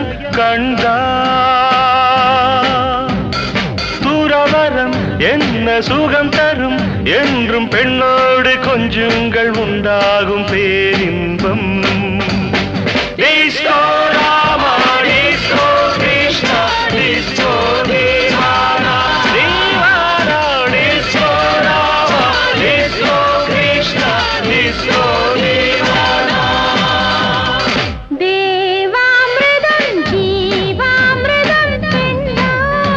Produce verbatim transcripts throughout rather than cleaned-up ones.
கண்டா துறவரம் என்ன சுகம் தரும் என்றும் பெண்ணோடு கொஞ்சங்கள் உண்டாகும் பேரின்பம். Disco Rama disco Krishna disco தீவானா தீவானா disco Rama disco Krishna disco தீவானா. தேவாமிர்தம் ஜீவாமிர்தம் பெண்ணா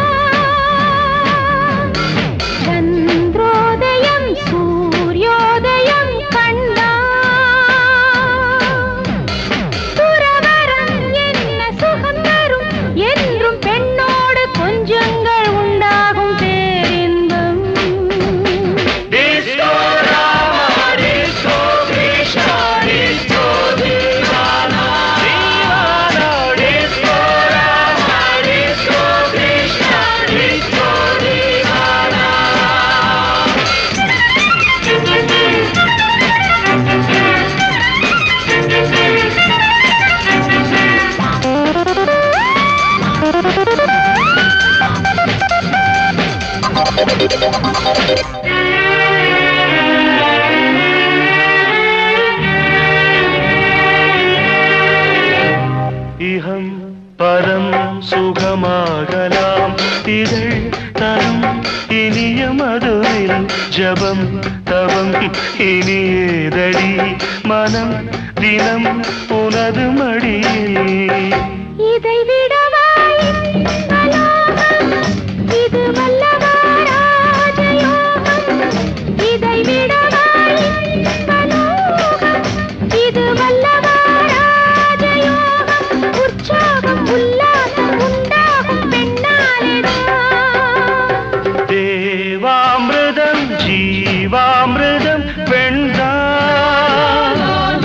சந்திரோதயம் சூரியோதயம் கண்டா துறவரம் என்ன சுகம் தரும் என்றும் பெண்ணோடு கொஞ்சங்கள் உண்டாகும் பேரின்பம். Disco Rama disco Krishna disco தீவானா தீவானா disco Rama disco Krishna disco தீவானா. இஹம் பரம் சுகமாகலாம் இதழ் தரும் இனிய மதுவில் ஜபம் தவம் இனியேதடி மனம் தினம் உனது மடியில். இதை விடவாய் அலோகம் இது வல்லவா ராஜயோகம். இதை விடவாய் அலோகம் இது வல்லவா ராஜயோகம். உற்சாகம் உல்லாசம் உண்டாகும் பெண்ணாலேதான். தேவாமிர்தம் ஜீவாமிர்தம் பெண்தான்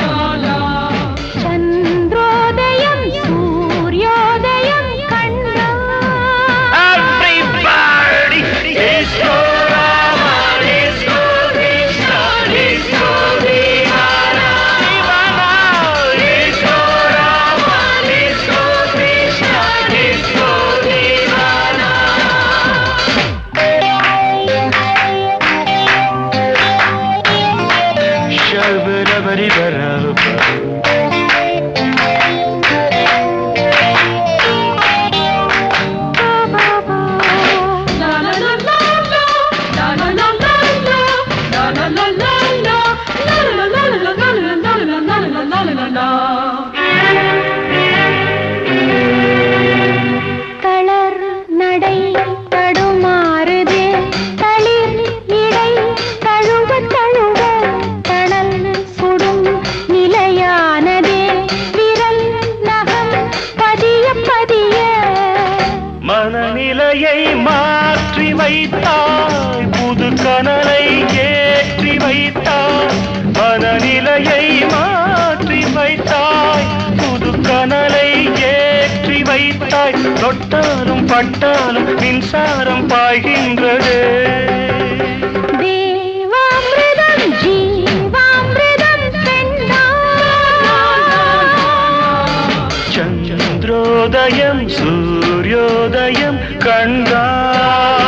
சந்திரோதயம் சூரியோதயம் கண்டா Everybody, disco Rama, disco Krishna, disco Divana, Divana, disco Rama, disco Krishna, disco Divana. Shabarabaribara. தளர் நடை தடுமாறுதே தளிர் இடை தழுவ தழுவ தணல் சுடும் நிலையானதே விரல் நகம் பதிய பதிய. மனநிலையை மாற்றி வைத்தாய் புது கனலை ஏற்றி வைத்தாய். மனநிலையை மாற்றி வைத்தாய் புது கனலை ஏற்றி வைத்தாய். தொட்டாலும் பட்டாலும் மின்சாரம் பாய்கின்றது. தேவாமிர்தம் ஜீவாமிர்தம் பெண்ணா சந்திரோதயம் சூரியோதயம் கண்டா